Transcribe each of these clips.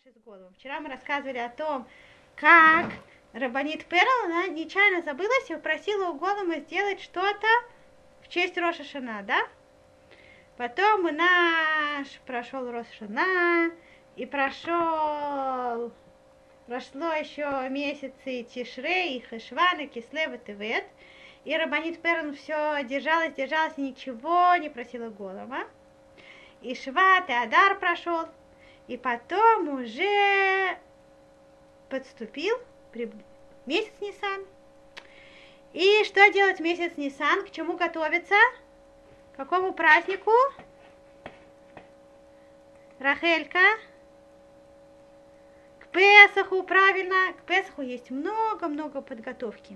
каши с голову. Вчера мы рассказывали о том, как Рабанит Перл, она нечаянно забылась и попросила у Голома сделать что-то в честь Роша Шана, да? Потом прошел Рош Шана, и прошло еще месяцы Тишрей, и Хешван, и Кислев, и Тевет. И Рабанит Перл все держалась, и ничего не просила Голома. И Шват, и Адар прошел. И потом уже подступил месяц Нисан. И что делать в месяц Нисан? К чему готовиться? К какому празднику? Рахелька? К Песаху, правильно. К Песаху есть много-много подготовки.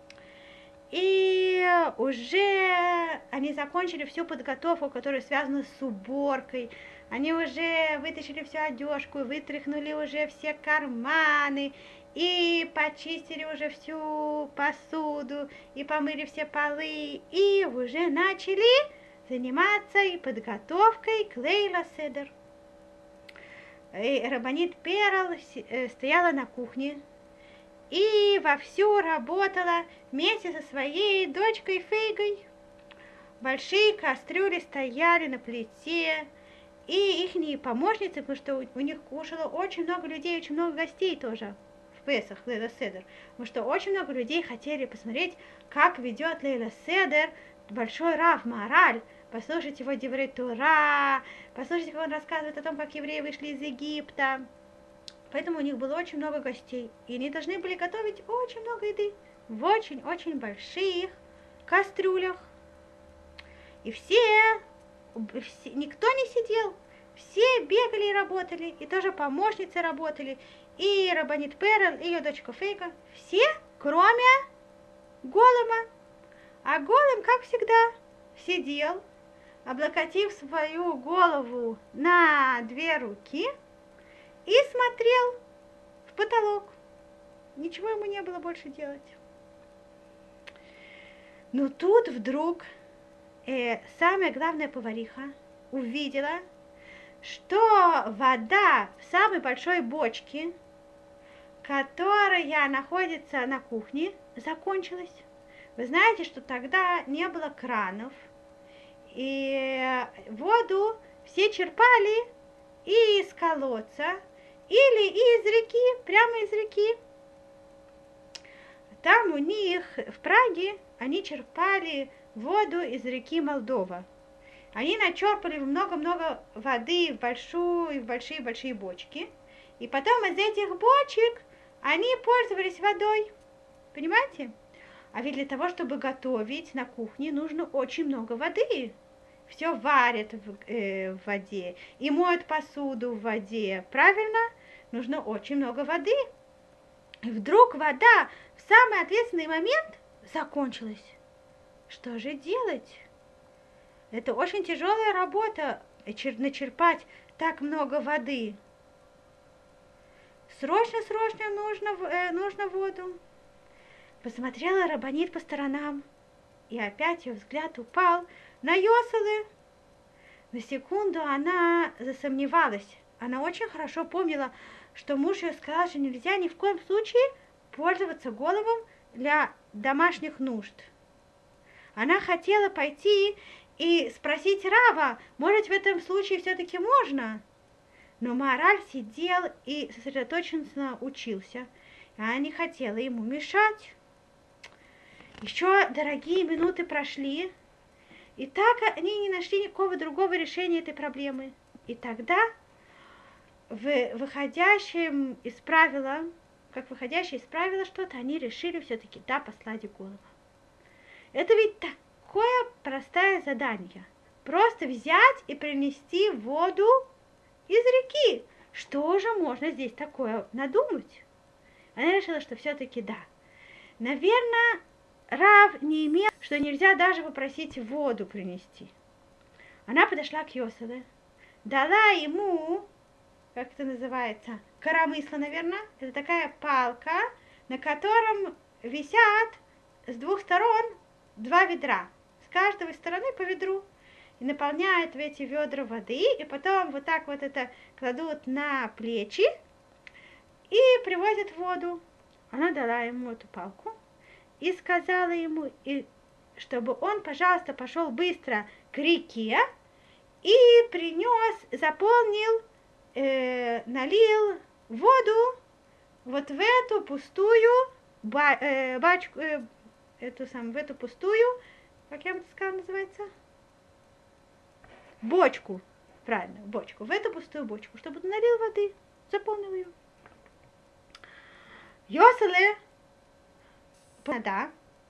И уже они закончили всю подготовку, которая связана с уборкой. Они уже вытащили всю одежку, вытряхнули уже все карманы, и почистили уже всю посуду, и помыли все полы, и уже начали заниматься и подготовкой к Лейла Седер. И Рабанит Перл стояла на кухне и вовсю работала вместе со своей дочкой Фейгой. Большие кастрюли стояли на плите, и их помощницы, потому что у них кушало очень много людей, очень много гостей тоже в Песах, Лейла Седер. Потому что очень много людей хотели посмотреть, как ведет Лейла Седер большой Рав Маораль, послушать его Деврей Тора, послушать, как он рассказывает о том, как евреи вышли из Египта. Поэтому у них было очень много гостей, и они должны были готовить очень много еды в очень-очень больших кастрюлях. И никто не сидел, все бегали и работали, и тоже помощницы работали, и Рабанит Перл, и ее дочка Фейга, все, кроме Голома. А Голом, как всегда, сидел, облокотив свою голову на две руки и смотрел в потолок. Ничего ему не было больше делать. Но тут вдруг самая главная повариха увидела, что вода в самой большой бочке, которая находится на кухне, закончилась. Вы знаете, что тогда не было кранов, и воду все черпали и из колодца, или из реки, прямо из реки. Там у них в Праге они черпали воду из реки Молдова. Они начерпали много-много воды в большие бочки. И потом из этих бочек они пользовались водой. Понимаете? А ведь для того, чтобы готовить на кухне, нужно очень много воды. Все варят в воде и моют посуду в воде. Правильно? Нужно очень много воды. И вдруг вода в самый ответственный момент закончилась. Что же делать? Это очень тяжелая работа, начерпать так много воды. Срочно нужно воду. Посмотрела Рабанит по сторонам, и опять ее взгляд упал на Йоселы. На секунду она засомневалась. Она очень хорошо помнила, что муж ее сказал, что нельзя ни в коем случае пользоваться головом для домашних нужд. Она хотела пойти и спросить Рава, может, в этом случае все-таки можно? Но Маораль сидел и сосредоточенно учился. Она не хотела ему мешать. Еще дорогие минуты прошли, и так они не нашли никакого другого решения этой проблемы. И тогда выходящее из правила что-то, они решили все-таки послать голову. Это ведь такое простое задание. Просто взять и принести воду из реки. Что же можно здесь такое надумать? Она решила, что все-таки да. Наверное, Рав не имел, что нельзя даже попросить воду принести. Она подошла к Йоселе, дала ему, как это называется, коромысло, наверное. Это такая палка, на котором висят с двух сторон 2 ведра. С каждой стороны по ведру. И наполняют в эти ведра воды, и потом вот так вот это кладут на плечи и привозит воду. Она дала ему эту палку и сказала ему, чтобы он, пожалуйста, пошел быстро к реке и принес, заполнил, налил воду вот в эту пустую бачку, в эту пустую, как я бы сказала, называется? Бочку. Правильно, бочку. В эту пустую бочку, чтобы он налил воды, заполнил ее. Йоселе, да,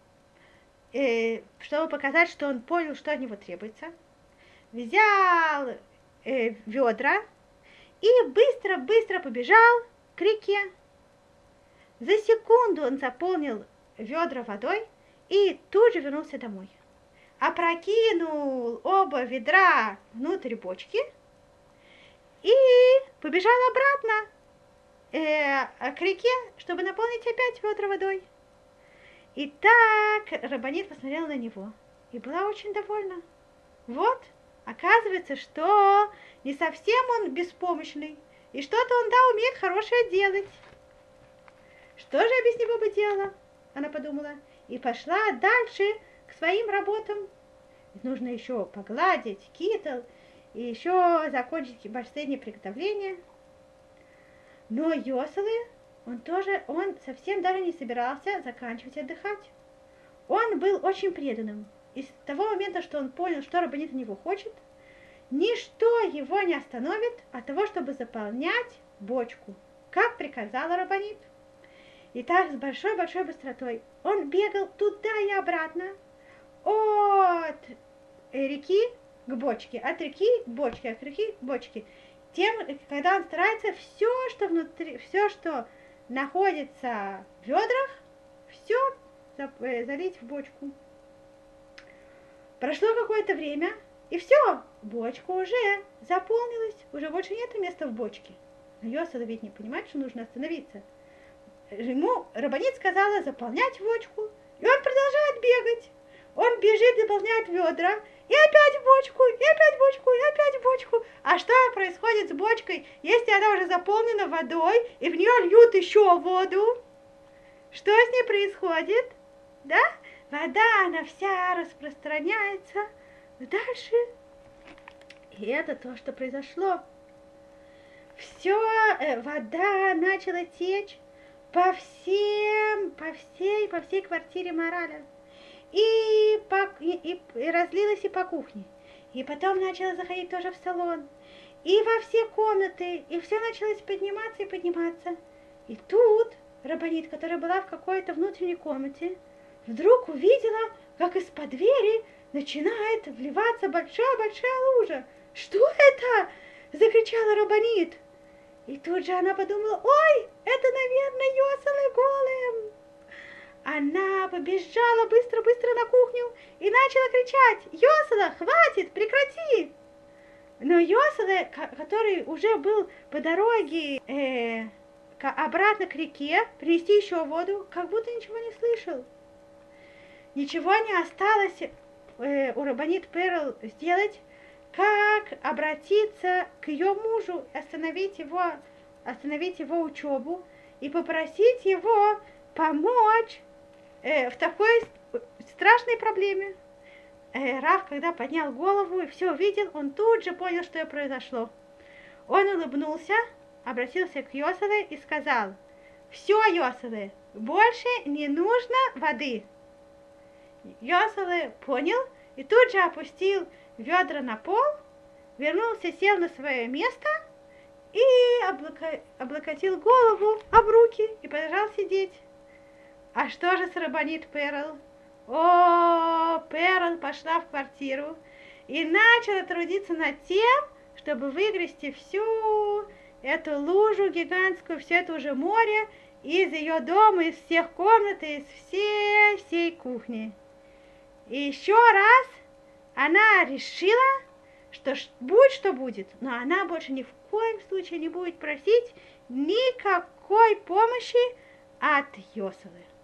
чтобы показать, что он понял, что от него требуется, взял ведра и быстро-быстро побежал к реке. За секунду он заполнил ведра водой и тут же вернулся домой. Опрокинул оба ведра внутрь бочки и побежал обратно к реке, чтобы наполнить опять ведра водой. И так Рабанит посмотрела на него и была очень довольна. Вот, оказывается, что не совсем он беспомощный, и что-то он, да, умеет хорошее делать. Что же я без него бы делала? Она подумала. И пошла дальше к своим работам. Нужно еще погладить китл и еще закончить последнее приготовление. Но Йоселе, он совсем даже не собирался заканчивать отдыхать. Он был очень преданным. И с того момента, что он понял, что Рабанит от него хочет, ничто его не остановит от того, чтобы заполнять бочку, как приказала Рабанит. И так с большой-большой быстротой он бегал туда и обратно, от реки к бочке, от реки к бочке, от реки к бочке. Когда он старается все, что внутри, все, что находится в ведрах, все залить в бочку. Прошло какое-то время, и все, бочка уже заполнилась, уже больше нет места в бочке. Но Йоселе ведь не понимает, что нужно остановиться. Ему Рабанит сказала заполнять бочку, и он продолжает бегать. Он бежит, заполняет ведра, и опять в бочку, и опять в бочку, и опять в бочку. А что происходит с бочкой, если она уже заполнена водой, и в нее льют еще воду? Что с ней происходит? Да? Вода, она вся распространяется дальше. И это то, что произошло. Все, вода начала течь по всей квартире Мараля. И разлилась и по кухне. И потом начала заходить тоже в салон. И во все комнаты. И все началось подниматься и подниматься. И тут Рабанит, которая была в какой-то внутренней комнате, вдруг увидела, как из-под двери начинает вливаться большая-большая лужа. «Что это?» – закричала Рабанит. И тут же она подумала: ой, это, наверное, Йоселе голем. Она побежала быстро-быстро на кухню и начала кричать: Йоселе, хватит, прекрати! Но Йоселе, который уже был по дороге обратно к реке, принести еще воду, как будто ничего не слышал. Ничего не осталось у Рабанит Перл сделать, как обратиться к ее мужу, остановить его учебу и попросить его помочь в такой страшной проблеме. Рав, когда поднял голову и все увидел, он тут же понял, что произошло. Он улыбнулся, обратился к Йоселе и сказал: все, Йоселе, больше не нужно воды. Йоселе понял и тут же опустил ведра на пол, вернулся, сел на свое место и облокотил голову об руки и продолжал сидеть. А что же с Рабанит Перл? Перл пошла в квартиру и начала трудиться над тем, чтобы выгрести всю эту лужу гигантскую, все это уже море из ее дома, из всех комнат, из всей кухни. И еще раз она решила, что будь что будет, но она больше ни в коем случае не будет просить никакой помощи от Йоселе.